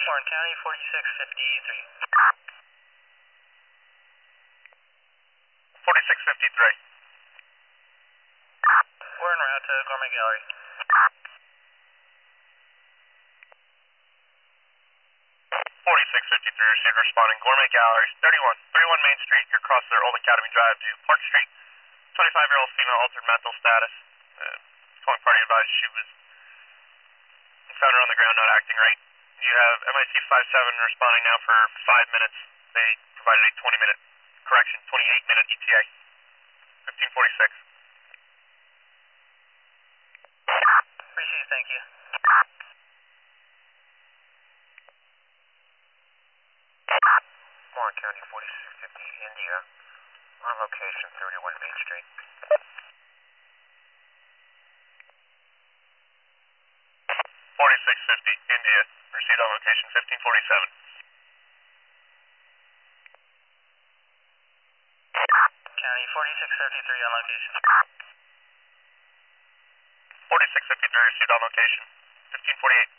Warren County, 4653. 4653. We're en route to Gourmet Gallery. 4653 received responding. Gourmet Gallery, 31 Main Street. You're across their Old Academy Drive to Park Street. 25-year-old female altered mental status. Calling party advised she was found her on the ground, not acting right. You have MIC 57 responding now for 5 minutes. They provided a 28-minute ETA. 1546. Received, thank you. Warren County, 4650 India. On location, 31 Main Street. 4650 India. Received on location 1547. County, 4653 on location. 4653 received on location 1548.